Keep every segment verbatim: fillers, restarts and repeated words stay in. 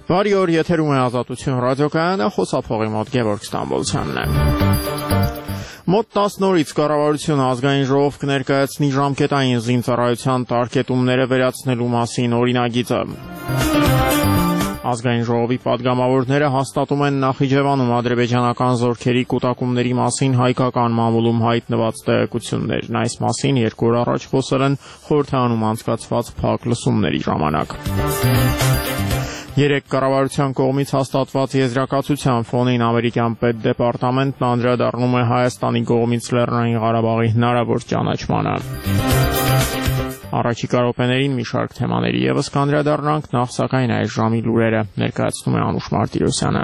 Բարի օր, եթերում է Ազատություն ռադիոկայանը, խոսափողի մոտ Գևորգ Ստամբոլցյանն է։ Մոտ տասն օրից կառավարությունը ազգային ժողով կներկայացնի ժամկետային զինծառայության տարկետումները վերացնելու մասին օրինագիծը։ Ազգային ժողովի պատգամավորները հաստատում են Նախիջևանում ադրբեջանական զորքերի կուտակումների մասին հայկական մամուլում հայտնված տեղեկություններն։ Այս մասին երկու օր առաջ խոսել են խորհրդարանում անցկացված փակ լսումների ժամանակ։ Երեք կառավարության կողմից հաստատված եզրակացության ֆոնին ամերիկյան պետդեպարտամենտն անդրադառնում է Հայաստանի կողմից Լեռնային Ղարաբաղի հնարավոր ճանաչմանը։ Առաջիկա րոպեներին մի շարք թեմաների ևս կանդրադառնանք, նախ սակայն այս ժամի լուրերը ներկայացնում է Անուշ Մարտիրոսյանը։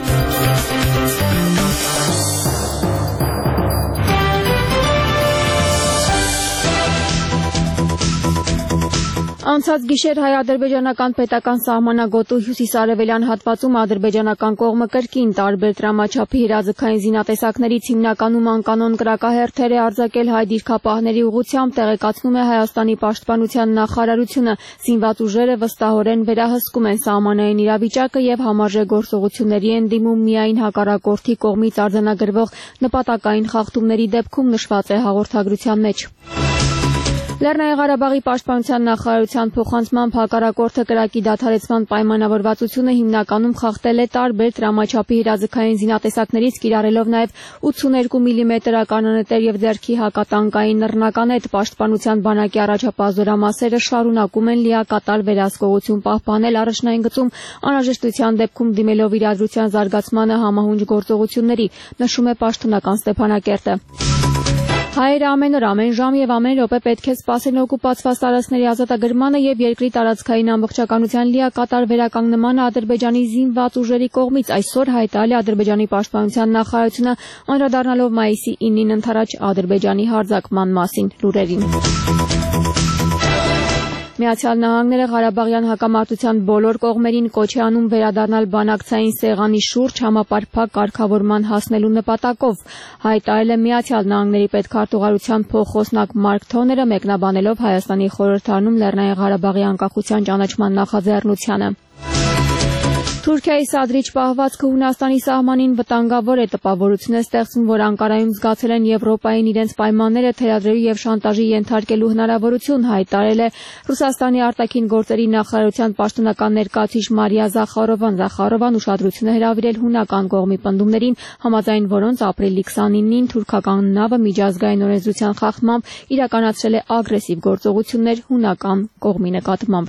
Անցած գիշեր հայ-ադրբեջանական պետական սահմանագոտու հյուսիսարևելյան հատվածում ադրբեջանական կողմը կրկին տարբեր տրամաչափի հրաձգային զինատեսակներից հիմնականում անկանոն կրակահերթեր է արձակել հայ դիրքապահների ուղղությամբ, տեղեկացնում է Հայաստանի պաշտպանության նախարարությունը։ Զինված ուժերը վստահորեն վերահսկում են սահմանային իրավիճակը եւ համարժե գործողությունների են դիմում միայն հակառակորդի կողմից արձանագրվող նպատակային խախտումների դեպքում, նշված է հաղորդագրության մեջ։ Լեռնային Ղարաբաղի պաշտպանության նախարարության փոխանցմամբ հակառակորդը կրակի դադարեցման պայմանավորվածությունը հիմնականում խախտել է տարբեր տրամաչափի հրաձգային զինատեսակներից, կիրառելով նաև ութսուներկու միլիմետր ականանետեր եւ ձեռքի հակատանկային նռնականետ։ Պաշտպանության բանակի առաջապահ զորամասերը շարունակում են լիակատար վերահսկողություն պահպանել առաջնային գծում, անհրաժեշտության դեպքում դիմելով իրադրության զարգացմանը համահունչ գործողությունների, նշում է պաշտոնական Ստեփանակերտը։ Հայերը ամեն օր, ամեն ժամ եւ ամեն րոպե պետք է սպասեն օկուպացված տարածքների ազատագրմանը եւ երկրի տարածքային ամբողջականության լիակատար վերականգնմանը Ադրբեջանի զինված ուժերի կողմից, այսօր հայտարարել է Ադրբեջանի պաշտպանության նախարարությունը, անդրադառնալով մայիսի ինին ընթരാճ Ադրբեջանի հարձակման մասին լուրերին։ Միացյալ Նահանգները Ղարաբաղյան հակամարտության բոլոր կողմերին կոչ է անում վերադառնալ բանակցային սեղանի շուրջ համապարփակ կարգավորման հասնելու նպատակով, հայտարարել է Միացյալ Նահանգների պետքարտուղարության փոխխոսնակ Մարկ Թոները, մեկնաբանելով Հայաստանի խորհրդարանում Լեռնային Ղարաբաղի անկախության ճանաչման նախաձեռնությանը։ Թուրքիայի սադրիչ պահվածքը Հունաստանի սահմանին վտանգավոր է, տպավորություն է ստեղծում, որ Անկարայում զգացել են Եվրոպային իրենց պայմանները թելադրելու եւ շանտաժի ենթարկելու հնարավորություն, հայտարարել է Ռուսաստանի արտաքին գործերի նախարարության պաշտոնական ներկայացուցիչ Մարիա Զախարովան։ Զախարովան ուշադրություն է հրավիրել հունական կողմի պնդումներին, համաձայն որոնց ապրիլի քսանինին թուրքական նավը միջազգային օրենսդրության խախտմամբ իրականացրել է ագրեսիվ գործողություններ հունական կողմի նկատմամբ։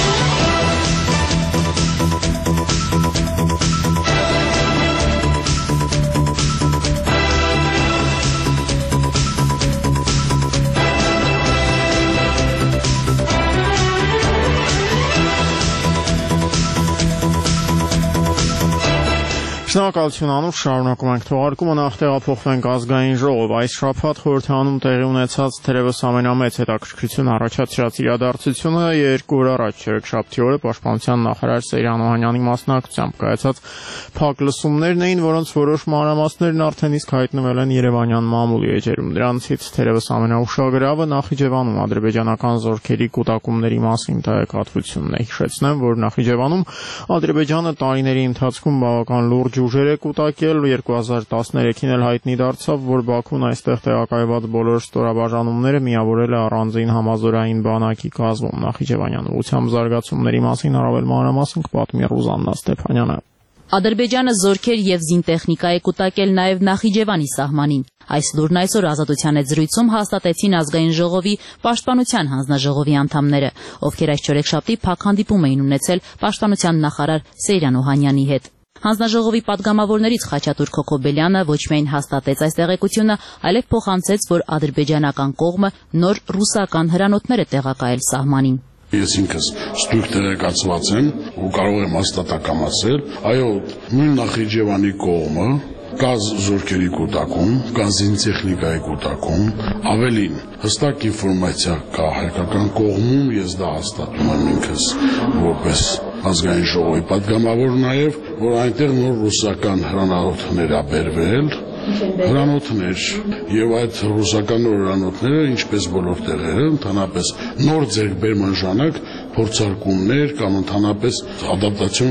Շնորհակալություն Անուշ, շարունակում ենք թողարկումը, նախ տեղափոխվենք ազգային ժողով։ Այս շաբաթ խորհրդարանում տեղի ունեցած թերևս ամենամեծ հետաքրքրություն առաջացրած իրադարձությունը երկու օր առաջ չորեքշաբթի օրը պաշտպանության նախարար Սեյրան Օհանյանի մասնակցությամբ կայացած փակ լսումներն էին, որոնց որոշ մանրամասներն արդեն իսկ հայտնվել են երևանյան մամուլի էջերում։ Դրանցից թերևս ամենաուշագրավը Նախիջևանում ադրբեջանական զորքերի կուտակումների մասին տեղեկատվությունն է։ Հիշեցնեմ, որ Նախիջևանում Ադրբեջանը տարիների ընթացքում բավական լուրջ ուժեր է կուտակել, երկու հազար տասներեքին էլ հայտնի դարձավ, որ Բաքուն այստեղ տեղակայված բոլոր ստորաբաժանումները միավորել է առանձին համազորային բանակի կազմում։ Նախիջևանյան ուղղությամբ զարգացումների մասին առավել մանրամասն կպատմի Ռուզաննա Ստեփանյանը։ Ադրբեջանը զորքեր եւ զինտեխնիկա է կուտակել նաեւ Նախիջևանի սահմանին։ Այս լուրն այսօր Ազատության հետ զրույցում հաստատեցին ազգային ժողովի պաշտպանության հանձնաժողովի անդամները, ովքեր այս չորեքշաբթի փակ հանդիպում էին ունեցել պաշտպանության նախարար Սեյրան Օհանյանի հետ։ Հանձնաժողովի պատգամավորներից Խաչատուր Քոքոբելյանը ոչ միայն հաստատեց այս տեղեկությունը, այլև փոխանցեց, որ ադրբեջանական կողմը նոր ռուսական հրանոթներ է տեղակայել սահմանին։ Ես ինքս ստույգ տեղեկացված եմ ու կարող եմ հաստատակամացել, այո, նույն Նախիջևանի կողմը կա զորքերի կուտակում, կա զինտեխնիկայի կուտակում, ավելին հստակ ինֆորմացիա կա հայկական կողմում, ես դա հաստատում եմ ինքս որպես ազգային ժողովի պատգամավոր նաև, որ այնտեղ նոր ռուսական հրանոթներ ա բերվել, հրանոթներ եւ այդ ռուսական հրանոթները, ինչպես բոլոր տեղերը, ընդհանրապես նոր ձեռքբերման ժամանակ փորձարկումներ կամ ընդհանրապես ադապտացիոն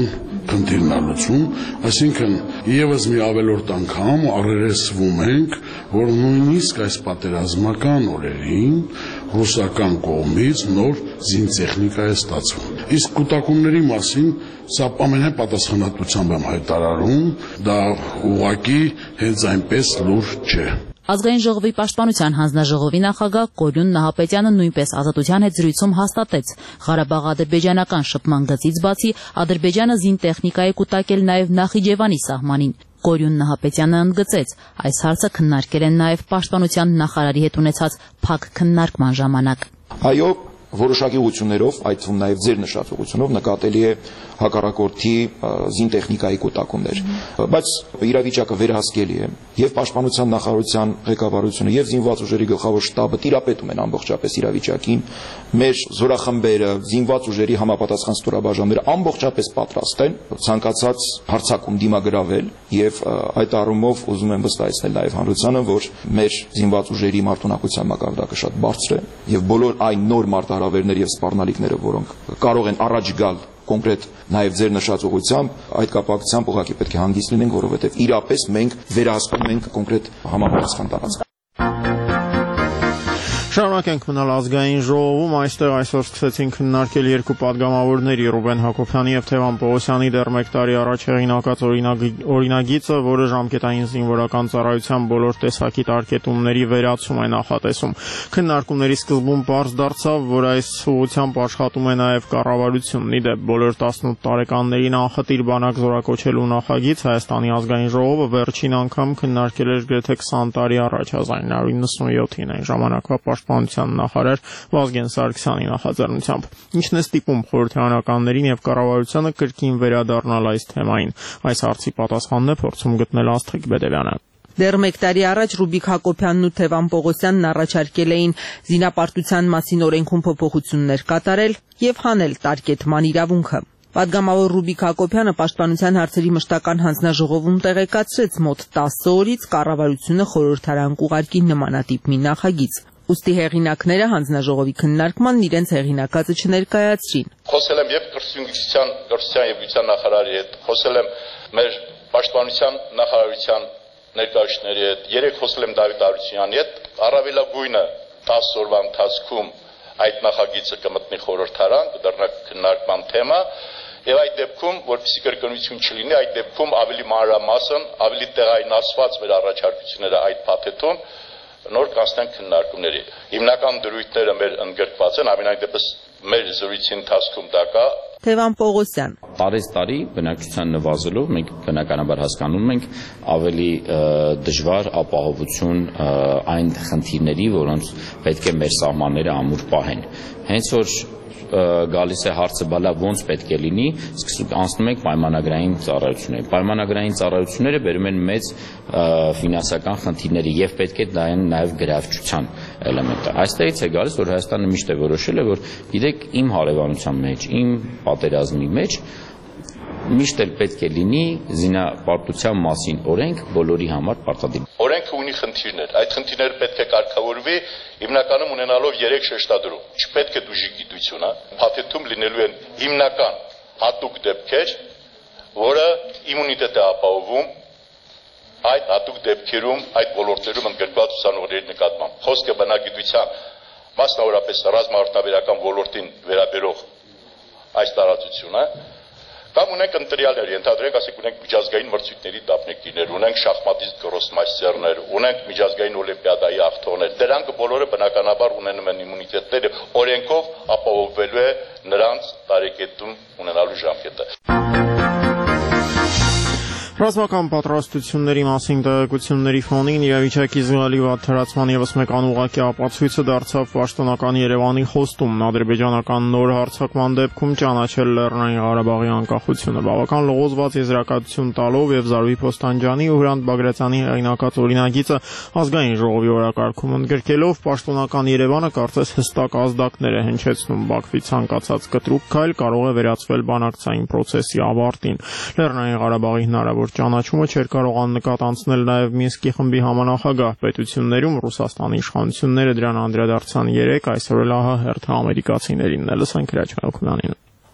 խնդիրն է լուծում, այսինքն եւս մի ավելորդ անգամ առերեսվում ենք, որ նույնիսկ այս պատերազմական օրերին ռուսական կողմից նոր զինտեխնիկա է ստացվում։ Իսկ կուտակումների մասին սա ամենայն պատասխանատվությամբ եմ հայտարարում, դա ուղղակի հենց այնպես լուրջ չէ։ Ազգային ժողովի պաշտպանության հանձնաժողովի նախագահ Կորյուն Նահապետյանը նույնպես Ազատության հետ զրույցում հաստատեց. Ղարաբաղ-ադրբեջանական շփման գծից բացի Ադրբեջանը զինտեխնիկա է կուտակել նաև Նախիջևանի սահմանին։ Կորյուն Նահապետյանը ընդգծեց. այս հարցը քննարկել են նաև պաշտպանության նախարարի հետ ունեցած փակ քննարկման ժամանակ։ Այո, որոշակի ուղղություններով, այդ թվում նաև ձեր նշած ուղղությունով նկատելի է հակառակորդի զինտեխնիկայի կուտակումներ, բայց իրավիճակը վերահսկելի է եւ պաշտպանության նախարարության ղեկավարությունը եւ զինված ուժերի գլխավոր շտաբը տիրապետում են ամբողջապես իրավիճակին, մեր զորախմբերը, զինված ուժերի համապատասխան ստորաբաժանումները ամբողջապես պատրաստ են ցանկացած հարձակում դիմագրավել եւ այդ առումով ուզում եմ վստահեցնել նաև հանրությանը, որ մեր զինված ուժերի մարտունակության մակարդակը շատ բարձր է եւ բոլոր այն նոր մարտահրավերներ եւ սպառնալիքները, որոնք կարող են առաջ գալ կոնկրետ նաև ձեր նշած ուղղությամբ, այդ կապակցությամբ ուղղակի պետք է հանգիստ լինենք, որովհետև իրապես մենք վերահսկում ենք կոնկրետ համապատասխան տարածք։ Շարունակենք մնալ ազգային ժողովում, այստեղ այսօր սկսեցին քննարկել երկու падգամավորների Ռուբեն Հակոբյանի եւ Թևան Պողոսյանի դեռ մեկ տարի առաջ հեղինակած օրինագիծը, որը ժամկետային զինվորական ծառայության բոլոր տեսակի տարկետումների վերացում է նախատեսում։ Քննարկումների սկզբում պարզ դարձավ, որ այս ուղղությամբ աշխատում է նաեւ կառավարությունն։ Իդեպ բոլոր տասնութ տարեկաններին անխտիր բանակ զորակոչելու նախագիծ Հայաստանի ազգային ժողովը վերջին անգամ քննարկել էր գրեթե քսան տարի առաջ, հազար իննսուն իննսունյոթին, այն ժամանակվա պաշտպանության նախարար Վազգեն Սարգսյանի նախաձեռնությամբ։ Ինչն է ստիպում խորհրդարանականներին եւ կառավարությանը կրկին վերադառնալ այս թեմային։ Այս հարցի պատասխանն է փորձում գտնել Աստղիկ Բեդևյանը։ Դեռ մեկ տարի առաջ Ռուբիկ Հակոբյանն ու Թևան Պողոսյանն առաջարկել էին զինապարտության մասին օրենքում փոփոխություններ կատարել եւ հանել տարկետման իրավունքը։ Պատգամավոր Ռուբիկ Հակոբյանը պաշտպանության հարցերի մշտական հանձնաժողովում տեղեկացրեց մոտ տասը օրից կառավարությունը խորհրդարան կուղարկի նմանատիպ մի նախագիծ։ Ուստի հեղինակները հանձնաժողովի քննարկման իրենց հեղինակածը չներկայացրին։ Խոսել եմ եւ կրթության, կրթության եւ գիտության նախարարի հետ, խոսել եմ մեր պաշտպանության նախարարության ներկայացուցիչների հետ, երեք խոսել եմ Դավիթ Արությունյանի հետ, առավելագույնը տասը օրվա ընթացքում այդ նախագիծը կմտնի խորհրդարան, կդառնա քննարկման թեմա, եւ այդ դեպքում, որպեսզի կրկնություն չլինի, այդ դեպքում ավելի մանրամասն, ավելի տեղայնացված մեր առաջարկությունները այդ փաթեթում նոր կանցնեն քննարկումների։ Հիմնական դրույթները մեր ընդգրկված են, ամենայն դեպս մեր զրույցի ընթացքում դա կա։ Թևան Պողոսյան։ Տարեց տարի բնակչության նվազելով մենք բնականաբար հասկանում ենք ավելի դժվար ապահովություն այն խնդիրների, որոնց պետք է մեր սահմանները ամուր պահեն։ Հենց որ գալիս է հարցը բալա ոնց պետք է լինի, սկսում անցնում ենք պայմանագրային ծառայությունների։ Պայմանագրային ծառայությունները բերում են մեծ ֆինանսական խնդիրների եւ պետք է դա են նաեւ գրավչության էլեմենտը։ Այստեղից է գալիս, որ Հայաստանը միշտ է որոշել է, որ գիտեք, իմ հարևանության մեջ, իմ պատերազմի մեջ միշտ էլ պետք է լինի զինապարտության մասին օրենք բոլորի համար պարտադիր։ Օրենքը ունի խնդիրներ, այդ խնդիրները պետք է կարգավորվի հիմնականում ունենալով երեք շեշտադրում։ Չպետք է դուժի գիտությունը, փաթեթում լինելու են հիմնական հատուկ դեպքեր, որը իմունիտետ է ապահովում այդ հատուկ դեպքերում, այդ ոլորտներում ընդգրկված ուսանողների նկատմամբ։ Խոսքը բնագիտության, մասնավորապես ռազմաարդյունաբերական ոլորտին վերաբերող այս տարածությունը Կամ ունենք ընտրյալներ, ենթադրենք, ասենք ունենք միջազգային մրցույթների դափնեկիրներ, ունենք շախմատիստ գրոսմայստերներ, ունենք միջազգային օլիմպիադայի աղթողներ։ Դրանք բոլորը բնականաբար ունենում են իմունիտետներ, օրենքով ապահովվելու է նրանց տարեկետում ունենալու ժամկետը։ Ռազմական պատրաստությունների մասին տեղեկությունների ֆոնին իրավիճակի զգալի վատթարացման ևս մեկ անուղղակի ապացույցը դարձավ պաշտոնական Երևանի խոստումն ադրբեջանական նոր հարձակման դեպքում ճանաչել Լեռնային Ղարաբաղի անկախությունը։ Բավական լողոզված եզրակացություն տալով եւ Զարուհի Փոստանջյանի ու Հրանտ Բագրատյանի հեղինակած օրինագիծը ազգային ժողովի օրակարգում ընդգրկելով պաշտոնական Երևանը կարծես հստակ ազդակներ է հնչեցնում Բաքվի ցանկացած կտրուկ քայլ կարող է վերածվել բանակցային process-ի ավարտին։ Լեռնային Ղարաբաղի հնարավոր ճանաչումը չէր կարող աննկատ անցնել նաև Մինսկի խմբի համանախագահ պետություններում Ռուսաստանի իշխանությունները դրան անդրադարձան երեք, այսօր էլ ահա հերթը ամերիկացիներին է, լսենք Հրաչ Մելքոնյանին։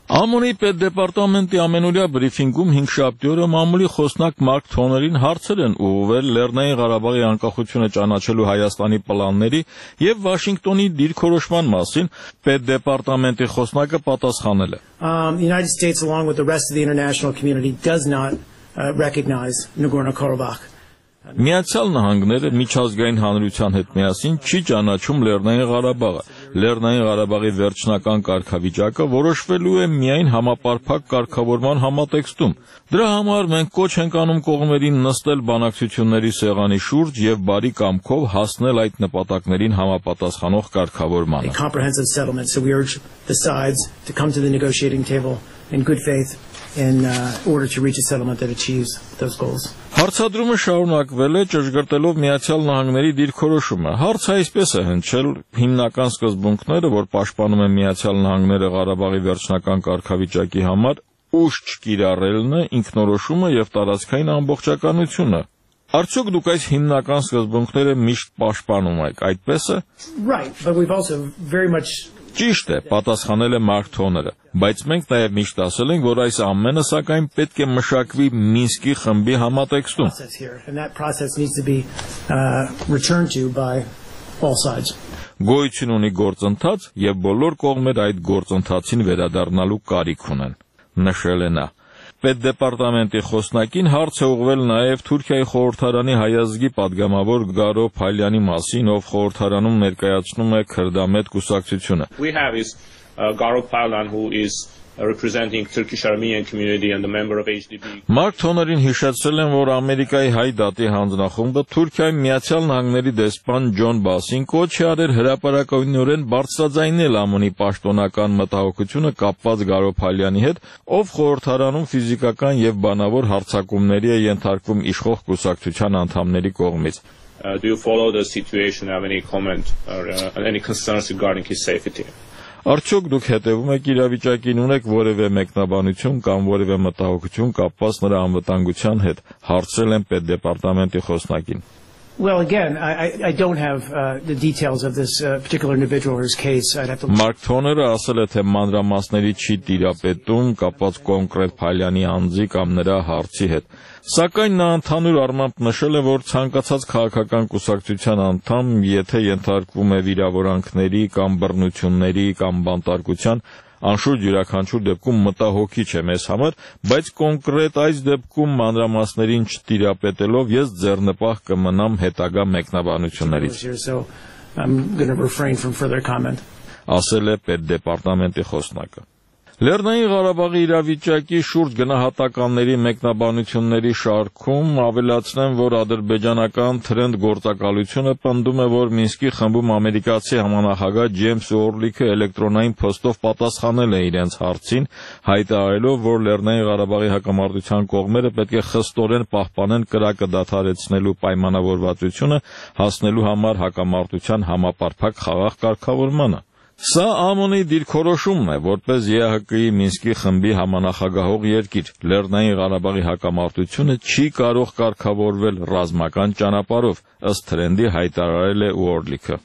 ԱՄՆ-ի պետդեպարտամենտի ամենօրյա բրիֆինգում հինգշաբթի օրը մամուլի խոսնակ Մարկ Թոներին հարցեր են ուղղվել Լեռնային Ղարաբաղի անկախությունը ճանաչելու Հայաստանի պլանների եւ Վաշինգտոնի դիրքորոշման մասին։ Պետդեպարտամենտի խոսնակը պատասխանել է. Um, the United States, along with the rest of the international community, does not uh, recognize Nagorno-Karabakh. Միացյալ Նահանգները միջազգային հանրության հետ միասին չի ճանաչում Լեռնային Ղարաբաղը։ Լեռնային Ղարաբաղի վերջնական կարգավիճակը որոշվելու է միայն համապարփակ կարգավորման համատեքստում։ Դրա համար մենք կոչ ենք անում կողմերին նստել բանակցությունների սեղանի շուրջ եւ բարի կամքով հասնել այդ նպատակներին համապատասխանող կարգավորմանը։ A comprehensive settlement, so we urge the sides to come to the negotiating table in good faith in uh, order to reach a settlement that achieves those goals. Հարցադրումը շարունակվել է ճշգրտելով Միացյալ Նահանգների դիրքորոշումը։ Հարցը այսպես է հնչել հիմնական սկզբունքները, որ պաշտպանում են Միացյալ Նահանգները Ղարաբաղի վերջնական կարգավիճակի համար, ուժ չկիրառելն է, ինքնորոշումը եւ տարածքային ամբողջականությունը։ Արդյոք դուք այս հիմնական սկզբունքները միշտ պաշտպանում եք, այդպես է։ Right, but we've also very much Ճիշտ է, պատասխանել է Մարկ Թոները, բայց մենք նաև միշտ ասել ենք, որ այս ամենը սակայն պետք է մշակվի Մինսկի խմբի համատեքստում։ Գոյություն ունի գործընթաց եւ բոլոր կողմերը այդ գործընթացին վերադառնալու կարիք ունեն, նշել է նա։ Պետդեպարտամենտի խոսնակին հարց է ուղղվել նաև Թուրքիայի խորհրդարանի հայազգի падգամավոր Գարո Փալյանի մասին, ով խորհրդարանում ներկայացնում է քրդամետ կուսակցությունը։ We have is uh, Garo Palyan, who is representing Turkish Armenian community and the member of H D P. Մարկ Թոներին հիշեցրել են, որ Ամերիկայի հայ դատի հանձնախումբը Թուրքիայի Միացյալ Նահանգների դեսպան Ջոն Բասին կոչ է արել հրապարակայնորեն բարձրաձայնել ԱՄՆ-ի պաշտոնական մտահոգությունը կապված Գարո Փալյանի հետ, ով խորհրդարանում ֆիզիկական եւ բանավոր հարձակումների է ենթարկվում իշխող կուսակցության անդամների կողմից։ Uh, do you follow the situation? Have any comment or uh, any concerns regarding his safety? Արդյոք դուք հետևում եք իրավիճակին, ունեք որևէ մեկնաբանություն կամ որևէ մտահոգություն կապված նրա անվտանգության հետ, հարցրել են պետդեպարտամենտի խոսնակին։ Well, again, I, I don't have uh, the details of this uh, particular individual or his case. I'd have to. Մարկ Թոները ասել է, թե մանրամասների չի տիրապետում կապված կոնկրետ Փալյանի անձի կամ նրա հարցի հետ։ Սակայն նա ընդհանուր առմամբ նշել է, որ ցանկացած քաղաքական կուսակցության անդամ, եթե ենթարկվում է վիրավորանքների կամ բռնությունների կամ բանտարկության, անշուշտ յուրաքանչյուր դեպքում մտահոգիչ է մեզ համար, բայց կոնկրետ այս դեպքում մանրամասներին չտիրապետելով ես ձեռնպահ կմնամ հետագա մեկնաբանություններից։ Ասել է պետդեպարտամենտի խոսնակը։ Լեռնային Ղարաբաղի իրավիճակի շուրջ գնահատականների մեկնաբանությունների շարքում ավելացնեմ, որ ադրբեջանական թրենդ գործակալությունը պնդում է, որ Մինսկի խմբում ամերիկացի համանախագահ Ջեյմս Օրլիքը էլեկտրոնային փոստով պատասխանել է իրենց հարցին, հայտարարելով, որ Լեռնային Ղարաբաղի հակամարտության կողմերը պետք է խստորեն պահպանեն կրակը դադարեցնելու պայմանավորվածությունը, հասնելու համար հակամարտության համապարփակ խաղաղ կարգավորմանը։ Սա ԱՄՆ-ի դիրքորոշումն է, որպես Ե Հ Կ-ի Մինսկի խմբի համանախագահող երկիր։ Լեռնային Ղարաբաղի հակամարտությունը չի կարող կարգավորվել ռազմական ճանապարհով, ըստ թրենդի հայտարարել է Օրլիքը։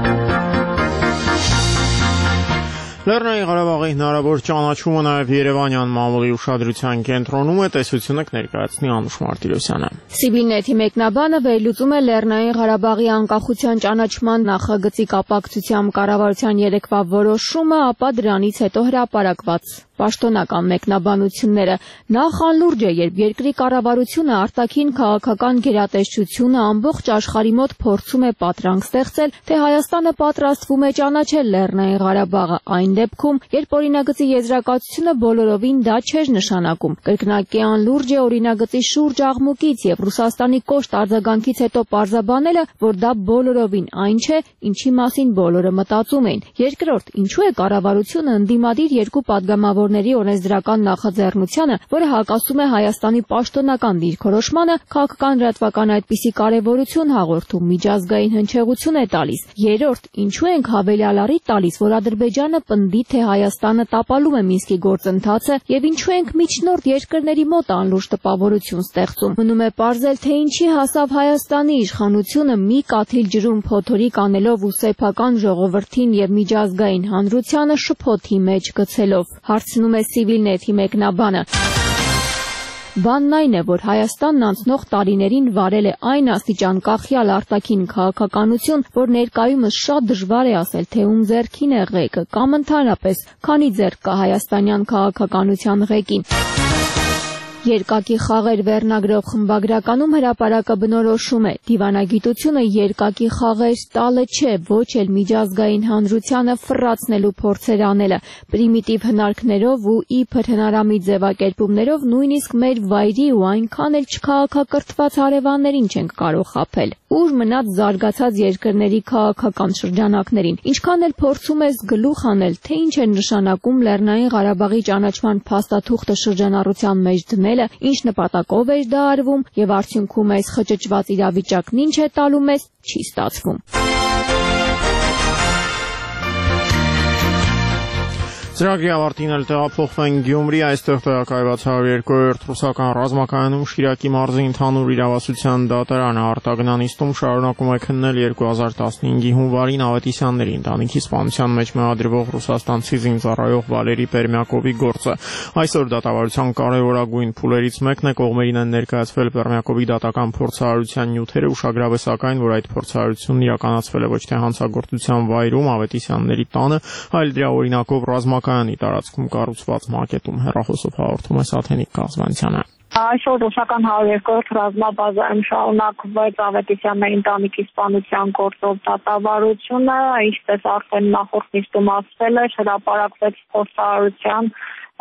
Լեռնային Ղարաբաղի հնարավոր ճանաչումը նաև Երևանյան մամուլի ուշադրության կենտրոնում է, տեսությունը կներկայացնի Անուշ Մարտիրոսյանը։ Սիբիլնեթի մեկնաբանը վերլուծում է Լեռնային Ղարաբաղի անկախության ճանաչման նախագծի կապակցությամբ կառավարության երեկվա որոշումը, ապա դրանից հետո հրապարակված պաշտոնական մեկնաբանությունները։ Նախ անլուրջ է, երբ երկրի կառավարությունը արտաքին քաղաքական գերատեսչությունը ամբողջ աշխարհի մոտ փորձում է պատրանք ստեղծել, թե Հայաստանը պատրաստվում է ճանաչել Լեռնային Ղարաբաղը, այն դեպքում, երբ օրինագծի եզրակացությունը բոլորովին դա չէր նշանակում։ Կրկնակի անլուրջ է օրինագծի շուրջ աղմուկից եւ Ռուսաստանի կոշտ արձագանքից հետո պարզաբանելը, որ դա բոլորովին այն չէ, ինչի մասին բոլորը մտածում էին։ Երկրորդ, ինչու է կառավարությունը ընդդիմադիր երկու падգամավորների օրենսդրական նախաձեռնությանը, որը հակասում է Հայաստանի պաշտոնական դիրքորոշմանը, քաղաքական լրատվական այդպիսի կարևորություն հաղորդում, միջազգային հնչեղություն է տալիս։ Երրորդ, ինչու ենք հավելյալ առիթ տալիս, որ Ադրբեջանը պնդի, թե Հայաստանը տապալում է Մինսկի գործընթացը եւ ինչու ենք միջնորդ երկրների մոտ անլուրջ տպավորություն ստեղծում։ Մնում է պարզել, թե ինչի հասավ Հայաստանի իշխանությունը մի կաթիլ ջրում փոթորիկ անելով ու սեփական ժողովրդին եւ միջազգային հանրությանը շփոթի մեջ գցելով։ Հարցն հարցնում է Civilnet-ի մեկնաբանը։ Բանն այն է, որ Հայաստանն անցնող տարիներին վարել է այն աստիճան կախյալ արտաքին քաղաքականություն, որ ներկայումս շատ դժվար է ասել, թե ում ձեռքին է ղեկը, կամ ընդհանրապես քանի ձեռք կա հայաստանյան քաղաքականության ղեկին։ Երկակի խաղեր վերնագրով խմբագրականում հրապարակը բնորոշում է. դիվանագիտությունը երկակի խաղեր տալը չէ, ոչ էլ միջազգային հանրությանը ֆռացնելու փորձեր անելը, պրիմիտիվ հնարքներով ու իբր հնարամիտ ձևակերպումներով նույնիսկ մեր վայրի ու այնքան էլ չքաղաքակրթված հարևաններին չենք կարող խաբել։ Ուր մնաց զարգացած երկրների քաղաքական շրջանակներին, ինչքան էլ փորձում ես գլուխ անել, թե ինչ է նշանակում Լեռնային Ղարաբաղի ճանաչման փաստաթուղթը շրջանառության մեջ դնել, ինչ նպատակով էր դա արվում եւ արդյունքում այս խճճված իրավիճակն ինչ է տալու մեզ, չի ստացվում։ Ծրագրի ավարտին էլ տեղափոխվենք Գյումրի, այստեղ տեղակայված հարյուր երկու-րդ ռուսական ռազմակայանում Շիրակի մարզի ընդհանուր իրավասության դատարանը արտագնանիստում շարունակում է քննել երկու հազար տասնհինգի հունվարին Ավետիսյանների ընտանիքի սպանության մեջ մեղադրվող ռուսաստանցի զինծառայող Վալերի Պերմյակովի գործը։ Այսօր դատավարության կարևորագույն փուլերից մեկն է, կողմերին են ներկայացվել Պերմյակովի դատական փորձարարության նյութերը, ուշագրավ է սակայն, որ այդ փորձարարությունն իրականացվել է ոչ թե հանցագործության վայրում Ավետիսյանների տանը, այլ դրա օրինակով ռազմական Կայանի տարածքում կառուցված մակետում հեռախոսով հաղորդում է Սաթենիկ Կազմանցյանը։ Այսօր ռուսական հարյուր երկու-րդ ռազմաբազայում շարունակվեց Ավետիսյանների ընտանիքի սպանության գործով դատավարությունը, ինչպես արդեն նախորդ նիստում ասվել էր, հրապարակվեց փորձարարության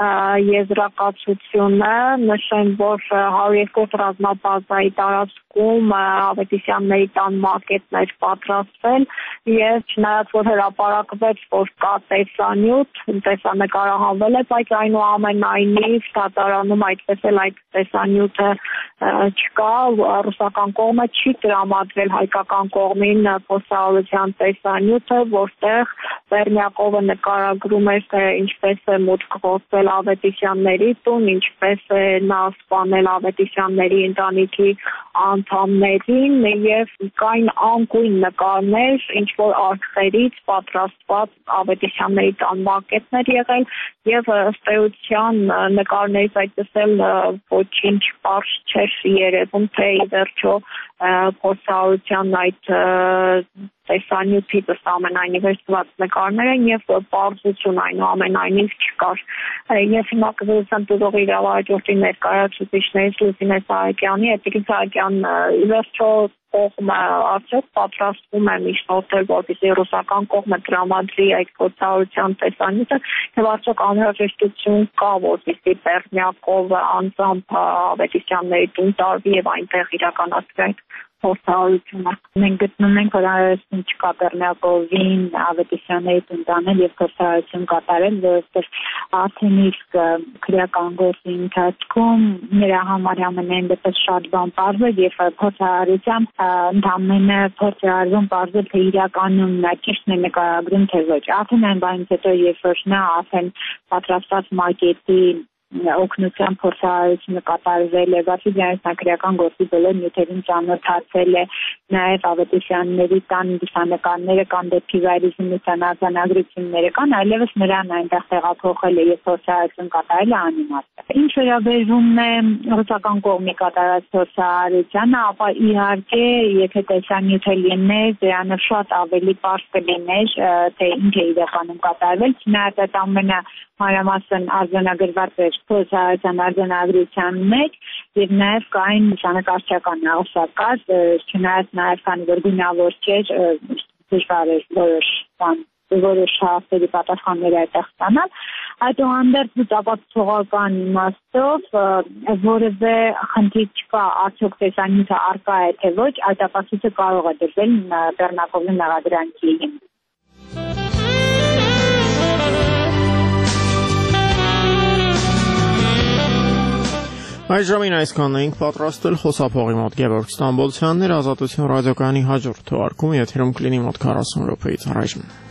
եզրակացությունը, նշեմ, որ հարյուր երկու-րդ ռազմաբազայի տարածքում Ավետիսյանների տան մակետն էր պատրաստվել եւ չնայած որ հրապարակվեց, որ կա տեսանյութ, տեսանկարահանվել է, բայց այնուամենայնիվ դատարանում այդպես էլ այդ տեսանյութը չկա, ռուսական կողմը չի տրամադրել հայկական կողմին փորձարարության տեսանյութը, որտեղ Պերմյակովը նկարագրում էր, թե ինչպես է մուտք գործել Ավետիսյանների տուն, ինչպես է նա սպանել Ավետիսյանների ընտանիքի անդամներին եւ կային անկույն նկարներ, ինչ որ արխերից պատրաստված Ավետիսյանների տան մակետներ եղել եւ ըստ էության նկարներից այդպես էլ ոչինչ պարզ չէր երևում, թե ի վերջո փորձարարության այդ տեսանյութի ըստ ամենայնիվ վերցված նկարներ են եւ պարզություն այնուամենայնիվ չկար։ Ես հիմա կզրուցեմ տվյալի իրավահաջորդի ներկայացուցիչներից Լուսինե Սահակյանի, Էթիկի Սահակյան, ի վերջո կողմը արդյոք պատրաստվում է միջնորդել, որպեսզի ռուսական կողմը տրամադրի այդ փորձարարության տեսանյութը եւ արդյոք անհրաժեշտություն կա, որպեսզի Պերմյակովը անձամբ Ավետիսյանների տուն տարվի եւ այնտեղ իրականացվի այդ փորձարարությունը։ Մենք գտնում ենք, որ արարեցին չկա Պերմյակովին Ավետիսյանների տուն տանել եւ փորձարարություն կատարել, որովհետեւ արդեն իսկ քրեական գործի ընթացքում նրա համար ամենայն դեպս շատ բան պարզվել եւ փորձարարությամբ ընդամենը փորձարարվում պարզել թե իրականում նա ճիշտն է նկարագրում թե ոչ։ Արդեն այն բանից հետո երբ որ նա արդեն պատրաստած մակետի օգնությամբ փորձարարությունը կատարվել է, բացի դրանից նա քրեական գործի բոլոր նյութերին ծանոթացել է, նաև Ավետիսյանների տան լուսանկարները կան, դեպքի վայրի զինության արձանագրությունները կան, այլևս նրան այնտեղ տեղափոխել է եւ փորձարարություն կատարել է անիմաստ։ Ինչ վերաբերում է ռուսական կողմի կատարած փորձարարությանը, ապա իհարկե, եթե տեսանյութը լիներ, դրանով շատ ավելի պարզ կլիներ, թե ինչ է իրականում կատարվել, չնայած այդ ամենը մանրամասն արձանագրված էր փորձարարության արձանագրության մեջ եւ նաեւ կային նշանակարչական աղսակած, չնայած նաեւ քանի որ գունավոր չէր, դժվար էր որոշ բան որոշ հարցերի պատասխաններ այդտեղ ստանալ, այդուհանդերձ ապացուցողական իմաստով որևէ խնդիր չկա, արդյոք տեսանյութը առկա է թե ոչ, այդ ապացույցը կարող է դրվել Պերմյակովի մեղադրանքի հիմքով։ Այս ժամին այսքանն էինք պատրաստել, խոսափողի մոտ Գևորգ Ստամբոլցյանն էր, Ազատություն ռադիոկայանի հաջորդ թողարկումը եթերում կլինի մոտ քառասուն րոպեից առաջ։